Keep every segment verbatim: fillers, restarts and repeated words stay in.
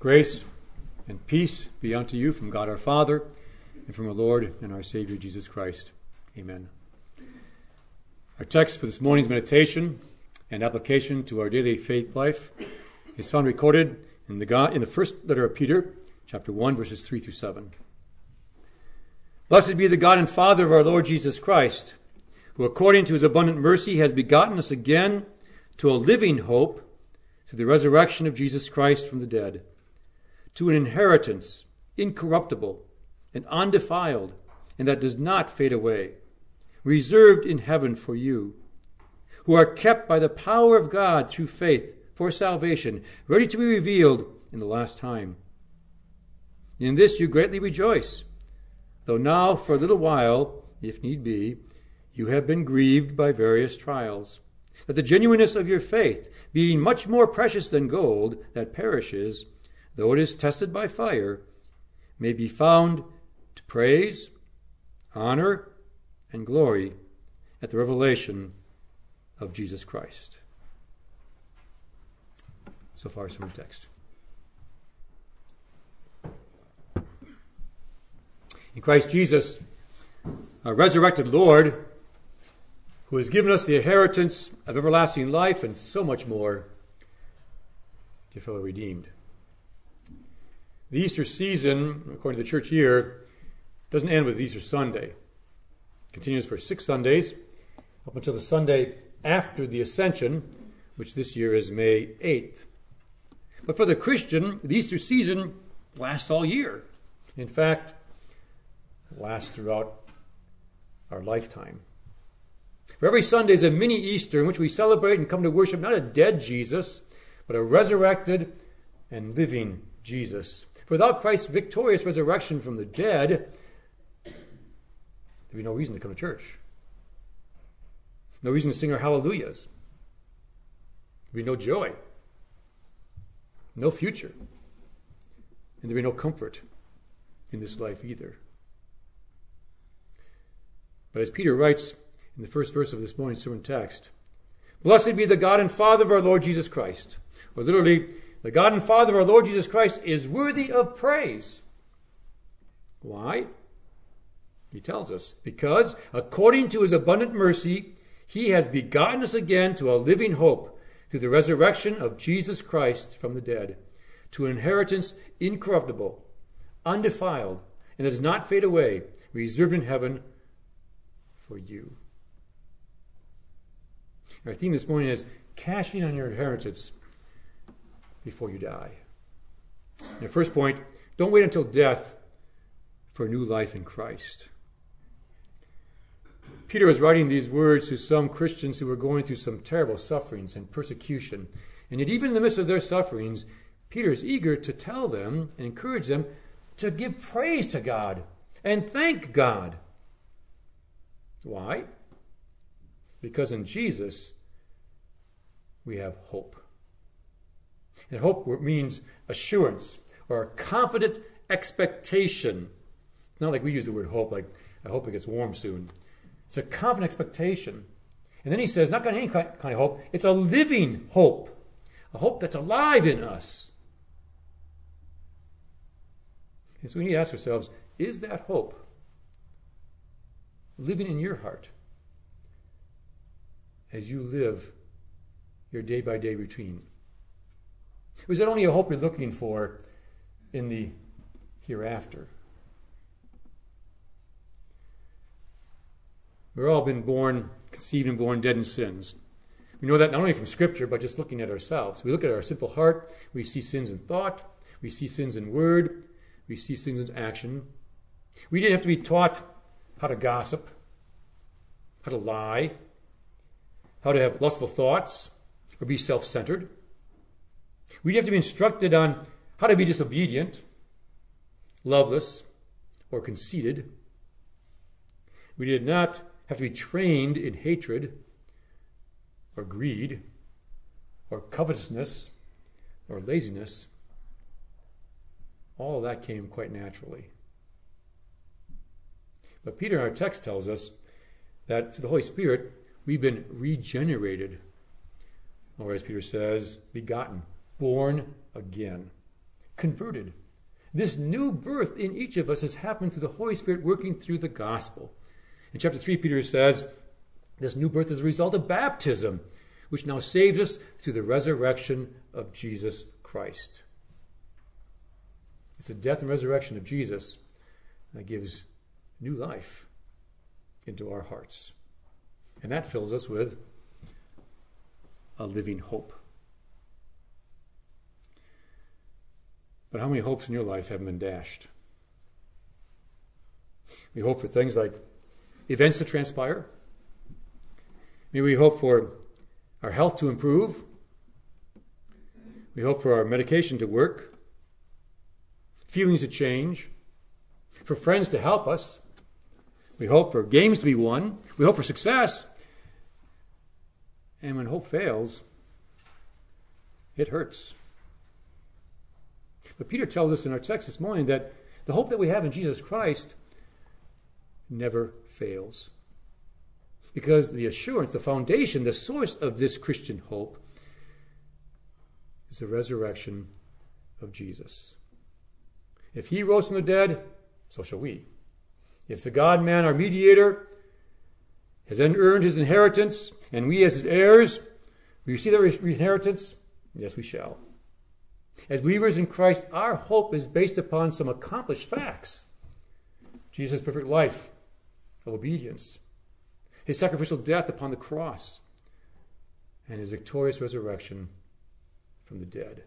Grace and peace be unto you from God our Father and from our Lord and our Savior Jesus Christ. Amen. Our text for this morning's meditation and application to our daily faith life is found recorded in the God, in the first letter of Peter, chapter one, verses three through seven. Blessed be the God and Father of our Lord Jesus Christ, who according to his abundant mercy has begotten us again to a living hope through the resurrection of Jesus Christ from the dead, to an inheritance incorruptible and undefiled, and that does not fade away, reserved in heaven for you, who are kept by the power of God through faith for salvation, ready to be revealed in the last time. In this you greatly rejoice, though now for a little while, if need be, you have been grieved by various trials, that the genuineness of your faith, being much more precious than gold that perishes, though it is tested by fire, may be found to praise, honor, and glory at the revelation of Jesus Christ. So far, some text. In Christ Jesus, our resurrected Lord, who has given us the inheritance of everlasting life and so much more, dear fellow redeemed. The Easter season, according to the church year, doesn't end with Easter Sunday. It continues for six Sundays, up until the Sunday after the Ascension, which this year is May eighth. But for the Christian, the Easter season lasts all year. In fact, it lasts throughout our lifetime. For every Sunday is a mini Easter in which we celebrate and come to worship not a dead Jesus, but a resurrected and living Jesus. For without Christ's victorious resurrection from the dead, there'd be no reason to come to church. No reason to sing our hallelujahs. There'd be no joy. No future. And there'd be no comfort in this life either. But as Peter writes in the first verse of this morning's sermon text, blessed be the God and Father of our Lord Jesus Christ. Or literally, the God and Father of our Lord Jesus Christ is worthy of praise. Why? He tells us, because according to his abundant mercy, he has begotten us again to a living hope through the resurrection of Jesus Christ from the dead, to an inheritance incorruptible, undefiled, and that does not fade away, reserved in heaven for you. Our theme this morning is cashing on your inheritance before you die. And the first point, don't wait until death for a new life in Christ. Peter was writing these words to some Christians who were going through some terrible sufferings and persecution. And yet even in the midst of their sufferings, Peter is eager to tell them and encourage them to give praise to God and thank God. Why? Because in Jesus, we have hope. And hope means assurance or a confident expectation. It's not like we use the word hope, like, I hope it gets warm soon. It's a confident expectation. And then he says, not any kind of hope, it's a living hope. A hope that's alive in us. And so we need to ask ourselves, is that hope living in your heart as you live your day-by-day routine? Or is that only a hope you're looking for in the hereafter? We've all been born, conceived and born dead in sins. We know that not only from Scripture, but just looking at ourselves. We look at our simple heart, we see sins in thought, we see sins in word, we see sins in action. We didn't have to be taught how to gossip, how to lie, how to have lustful thoughts, or be self-centered. We didn't have to be instructed on how to be disobedient, loveless, or conceited. We did not have to be trained in hatred, or greed, or covetousness, or laziness. All of that came quite naturally. But Peter in our text tells us that through the Holy Spirit, we've been regenerated. Or as Peter says, begotten, born again. converted. This new birth in each of us has happened through the Holy Spirit working through the gospel. In chapter three, Peter says, this new birth is a result of baptism, which now saves us through the resurrection of Jesus Christ. It's the death and resurrection of Jesus that gives new life into our hearts. And that fills us with a living hope. But how many hopes in your life have been dashed? We hope for things like events to transpire. Maybe we hope for our health to improve. We hope for our medication to work. Feelings to change. For friends to help us. We hope for games to be won. We hope for success. And when hope fails, it hurts. But Peter tells us in our text this morning that the hope that we have in Jesus Christ never fails. Because the assurance, the foundation, the source of this Christian hope is the resurrection of Jesus. If he rose from the dead, so shall we. If the God-man, our mediator, has then earned his inheritance, and we as his heirs, we receive that inheritance, yes, we shall. As believers in Christ, our hope is based upon some accomplished facts. Jesus' perfect life of obedience, his sacrificial death upon the cross, and his victorious resurrection from the dead.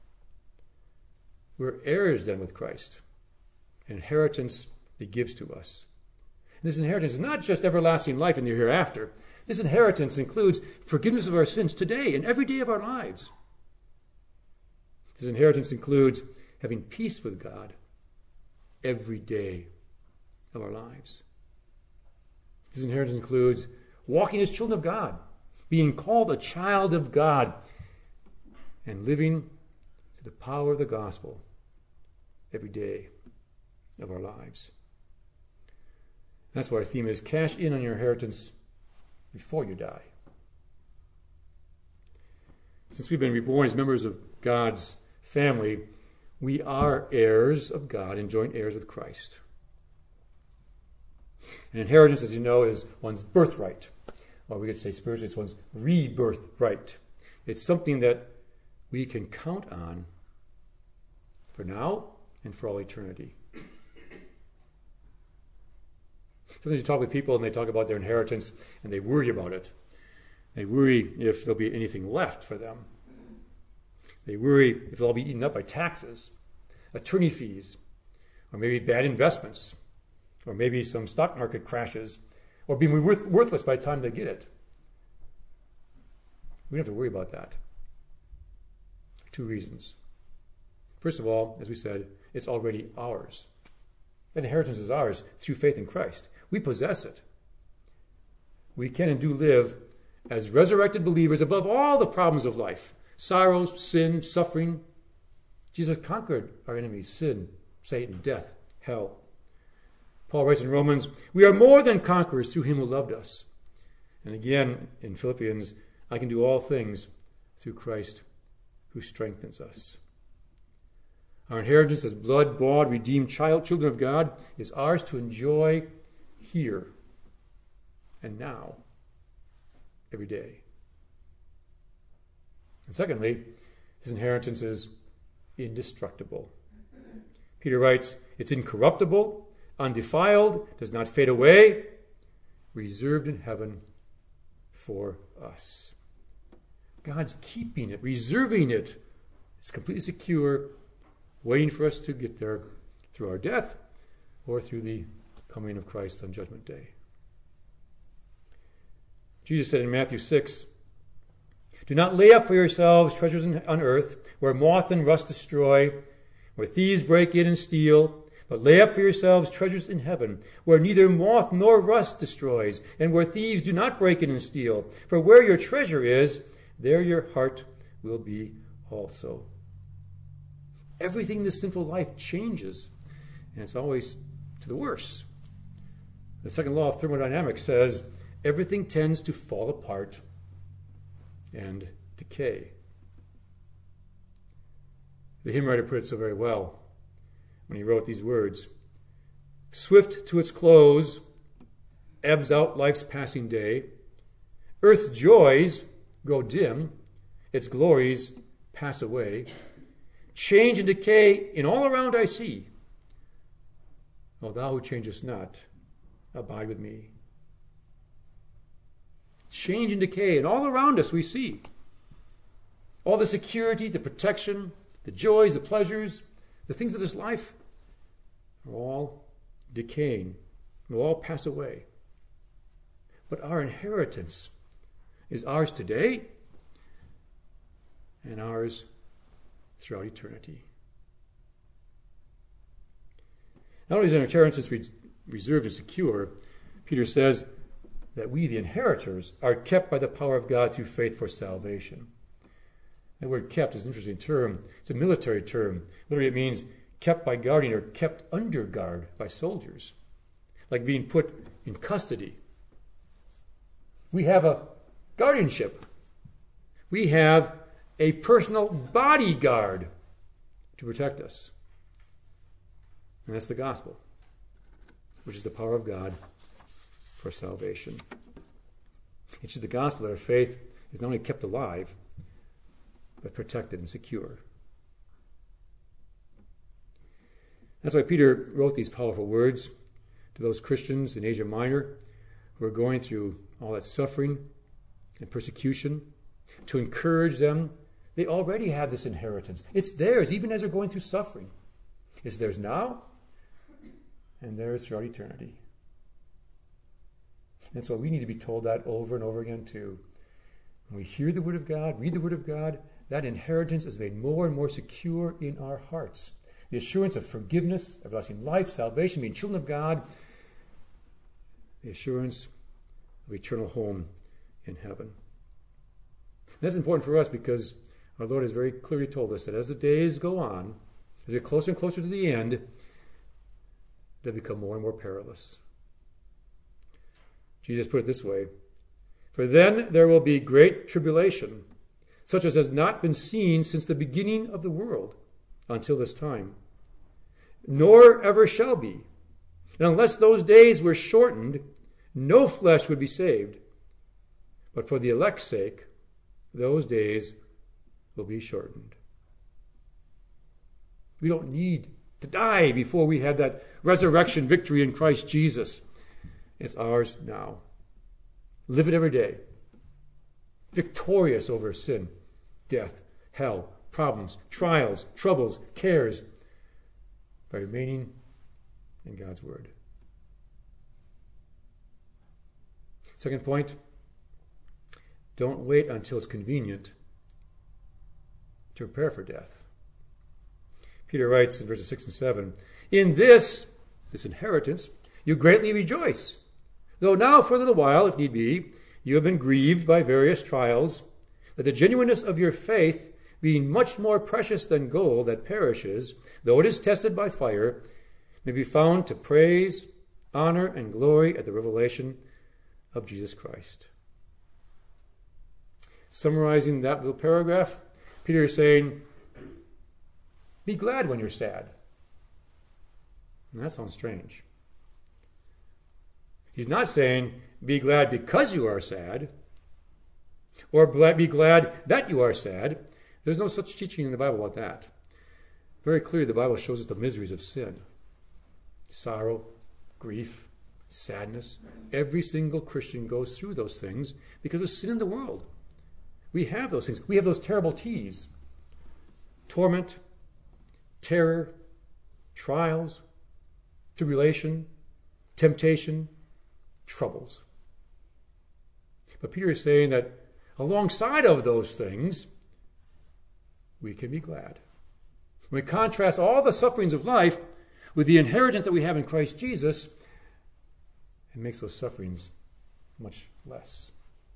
We're heirs then with Christ, an inheritance that he gives to us. And this inheritance is not just everlasting life in the hereafter. This inheritance includes forgiveness of our sins today and every day of our lives. This inheritance includes having peace with God every day of our lives. This inheritance includes walking as children of God, being called a child of God, and living to the power of the gospel every day of our lives. That's why our theme is cash in on your inheritance before you die. Since we've been reborn as members of God's family, we are heirs of God and joint heirs with Christ. An inheritance, as you know, is one's birthright. Or we could say spiritually, it's one's rebirth right. It's something that we can count on for now and for all eternity. Sometimes you talk with people and they talk about their inheritance and they worry about it. They worry if there'll be anything left for them. They worry if they'll all be eaten up by taxes, attorney fees, or maybe bad investments, or maybe some stock market crashes, or being worth, worthless by the time they get it. We don't have to worry about that. Two reasons. First of all, as we said, it's already ours. That inheritance is ours through faith in Christ. We possess it. We can and do live as resurrected believers above all the problems of life. Sorrows, sin, suffering. Jesus conquered our enemies, sin, Satan, death, hell. Paul writes in Romans, we are more than conquerors through him who loved us. And again, in Philippians, I can do all things through Christ who strengthens us. Our inheritance as blood-bought, redeemed child, children of God, is ours to enjoy here and now, every day. And secondly, this inheritance is indestructible. Peter writes, it's incorruptible, undefiled, does not fade away, reserved in heaven for us. God's keeping it, reserving it. It's completely secure, waiting for us to get there through our death or through the coming of Christ on Judgment Day. Jesus said in Matthew six, do not lay up for yourselves treasures on earth, where moth and rust destroy, where thieves break in and steal, but lay up for yourselves treasures in heaven, where neither moth nor rust destroys, and where thieves do not break in and steal. For where your treasure is, there your heart will be also. Everything in this sinful life changes, and it's always to the worse. The second law of thermodynamics says everything tends to fall apart and decay. The hymn writer put it so very well when he wrote these words. Swift to its close, ebbs out life's passing day. Earth's joys grow dim, its glories pass away. Change and decay in all around I see. O thou who changest not, abide with me. Change and decay, and all around us we see. All the security, the protection, the joys, the pleasures, the things of this life are all decaying, will all pass away. But our inheritance is ours today and ours throughout eternity. Not only is our inheritance re- reserved and secure, Peter says that we, the inheritors, are kept by the power of God through faith for salvation. The word kept is an interesting term. It's a military term. Literally, it means kept by guardian or kept under guard by soldiers, like being put in custody. We have a guardianship. We have a personal bodyguard to protect us. And that's the gospel, which is the power of God for salvation. It's the gospel that our faith is not only kept alive, but protected and secure. That's why Peter wrote these powerful words to those Christians in Asia Minor who are going through all that suffering and persecution, to encourage them. They already have this inheritance. It's theirs, even as they're going through suffering. It's theirs now, and theirs throughout eternity. And so we need to be told that over and over again too. When we hear the Word of God, read the Word of God, that inheritance is made more and more secure in our hearts. The assurance of forgiveness, everlasting life, salvation, being children of God, the assurance of eternal home in heaven. And that's important for us because our Lord has very clearly told us that as the days go on, as we get closer and closer to the end, they become more and more perilous. Jesus put it this way, for then there will be great tribulation, such as has not been seen since the beginning of the world until this time, nor ever shall be. And unless those days were shortened, no flesh would be saved. But for the elect's sake, those days will be shortened. We don't need to die before we have that resurrection victory in Christ Jesus. It's ours now. Live it every day. Victorious over sin, death, hell, problems, trials, troubles, cares, by remaining in God's Word. Second point, don't wait until it's convenient to prepare for death. Peter writes in verses six and seven, in this, this inheritance, you greatly rejoice, though now for a little while, if need be, you have been grieved by various trials, that the genuineness of your faith, being much more precious than gold that perishes, though it is tested by fire, may be found to praise, honor, and glory at the revelation of Jesus Christ. Summarizing that little paragraph, Peter is saying, be glad when you're sad. And that sounds strange. He's not saying, be glad because you are sad, or be glad that you are sad. There's no such teaching in the Bible about that. Very clearly, the Bible shows us the miseries of sin. Sorrow, grief, sadness. Every single Christian goes through those things because of sin in the world. We have those things. We have those terrible T's. Torment, terror, trials, tribulation, temptation, troubles. But Peter is saying that alongside of those things, we can be glad. When we contrast all the sufferings of life with the inheritance that we have in Christ Jesus, it makes those sufferings much less.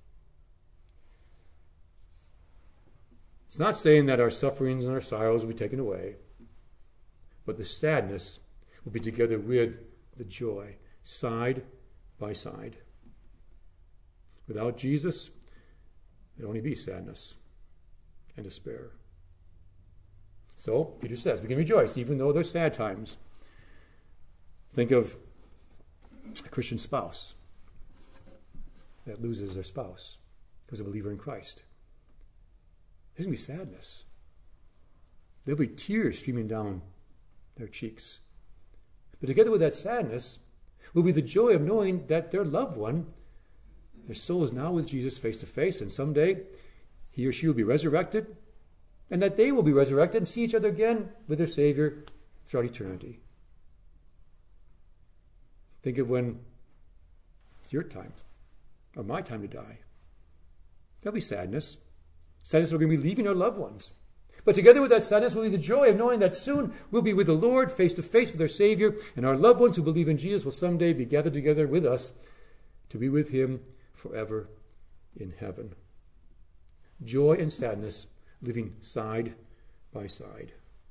It's not saying that our sufferings and our sorrows will be taken away, but the sadness will be together with the joy, side by side. Without Jesus, there'd only be sadness and despair. So, Peter says, we can rejoice even though there's sad times. Think of a Christian spouse that loses their spouse who's a believer in Christ. There's going to be sadness. There'll be tears streaming down their cheeks. But together with that sadness will be the joy of knowing that their loved one, their soul is now with Jesus face to face, and someday he or she will be resurrected, and that they will be resurrected and see each other again with their Savior throughout eternity. Think of when it's your time, or my time to die. There'll be sadness. Sadness we're going to be leaving our loved ones. But together with that sadness will be the joy of knowing that soon we'll be with the Lord face to face with our Savior, and our loved ones who believe in Jesus will someday be gathered together with us to be with him forever in heaven. Joy and sadness living side by side.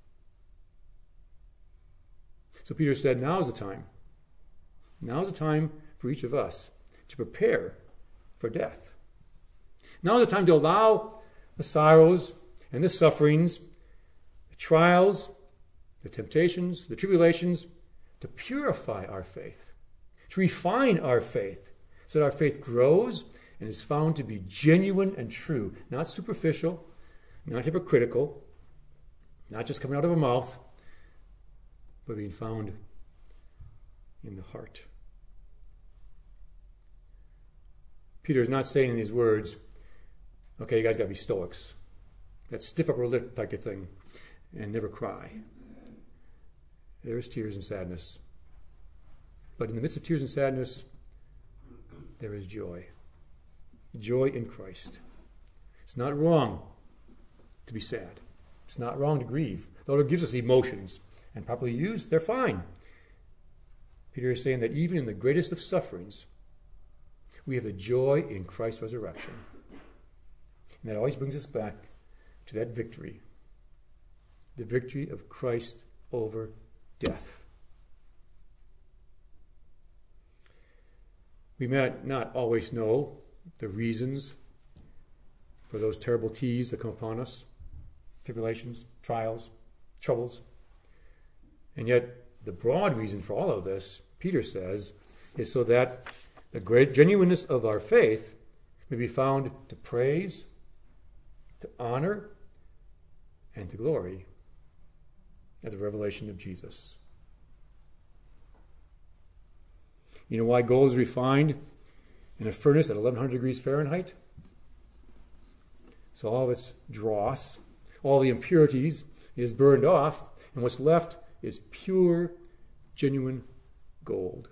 So Peter said, now's the time. Now's the time for each of us to prepare for death. Now's the time to allow the sorrows and the sufferings, the trials, the temptations, the tribulations, to purify our faith, to refine our faith, so that our faith grows and is found to be genuine and true, not superficial, not hypocritical, not just coming out of a mouth, but being found in the heart. Peter is not saying in these words, okay, you guys got to be stoics. That stiff upper lip type of thing, and never cry. There's tears and sadness. But in the midst of tears and sadness, there is joy. Joy in Christ. It's not wrong to be sad. It's not wrong to grieve. The Lord gives us emotions, and properly used, they're fine. Peter is saying that even in the greatest of sufferings, we have the joy in Christ's resurrection. And that always brings us back to that victory. The victory of Christ over death. We may not always know the reasons for those terrible teas that come upon us, tribulations, trials, troubles. And yet, the broad reason for all of this, Peter says, is so that the great genuineness of our faith may be found to praise, to honor, and to glory at the revelation of Jesus. You know why gold is refined in a furnace at eleven hundred degrees Fahrenheit? So all of its dross, all the impurities is burned off, and what's left is pure, genuine gold.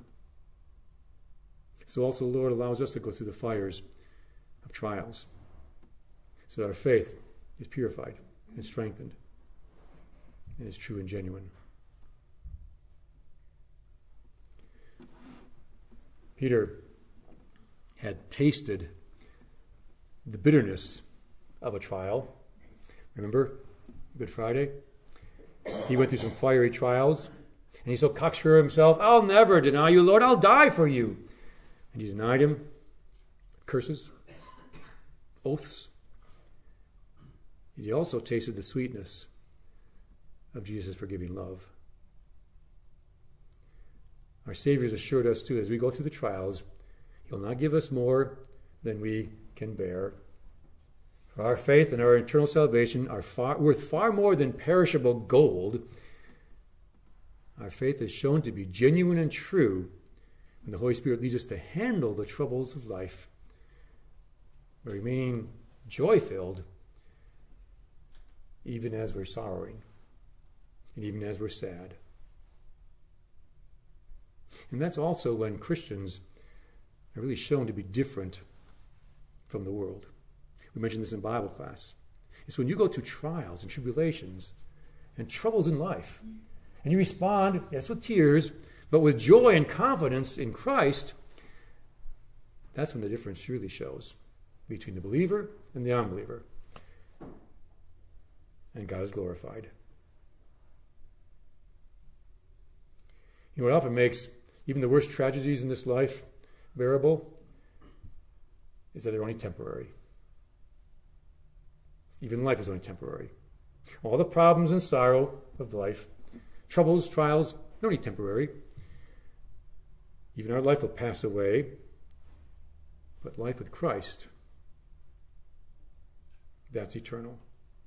So also the Lord allows us to go through the fires of trials, so that our faith is purified and strengthened and is true and genuine. Peter had tasted the bitterness of a trial. Remember Good Friday? He went through some fiery trials, and he's so cocksure himself, I'll never deny you, Lord, I'll die for you. And he denied him, curses, oaths. He also tasted the sweetness of Jesus' forgiving love. Our Savior has assured us, too, as we go through the trials, He'll not give us more than we can bear. For our faith and our eternal salvation are far, worth far more than perishable gold. Our faith is shown to be genuine and true when the Holy Spirit leads us to handle the troubles of life, by remaining joy-filled even as we're sorrowing and even as we're sad. And that's also when Christians are really shown to be different from the world. We mentioned this in Bible class. It's when you go through trials and tribulations and troubles in life, and you respond, yes, with tears, but with joy and confidence in Christ, that's when the difference really shows between the believer and the unbeliever. And God is glorified. You know what often makes even the worst tragedies in this life bearable is that they're only temporary. Even life is only temporary. All the problems and sorrow of life, troubles, trials, they're only temporary. Even our life will pass away, but life with Christ, that's eternal.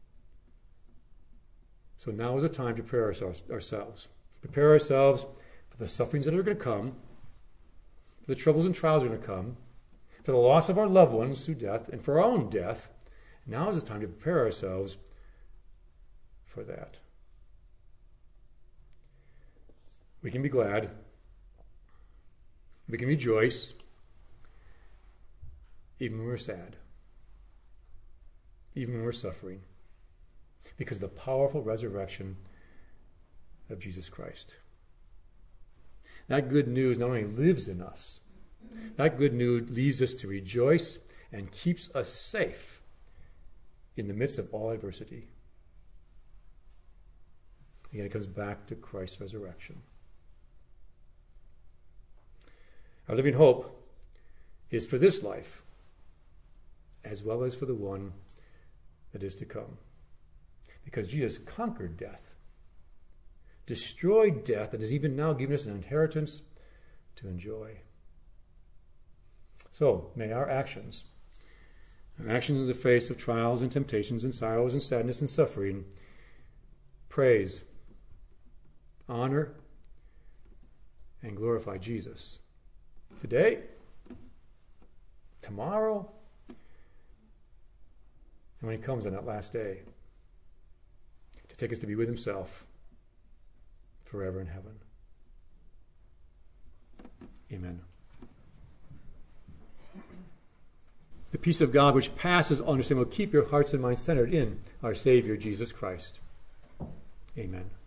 So now is the time to prepare ourselves. Prepare ourselves for the sufferings that are going to come, for the troubles and trials that are going to come, for the loss of our loved ones through death, and for our own death. Now is the time to prepare ourselves for that. We can be glad. We can rejoice, even when we're sad, even when we're suffering, because of the powerful resurrection of Jesus Christ. That good news not only lives in us, that good news leads us to rejoice and keeps us safe in the midst of all adversity. Again, it comes back to Christ's resurrection. Our living hope is for this life, as well as for the one that is to come. Because Jesus conquered death, destroyed death, and has even now given us an inheritance to enjoy. So, may our actions, our actions in the face of trials and temptations and sorrows and sadness and suffering, praise, honor, and glorify Jesus. Today, tomorrow, and when he comes on that last day to take us to be with himself forever in heaven. Amen. The peace of God, which passes all understanding, will keep your hearts and minds centered in our Savior, Jesus Christ. Amen.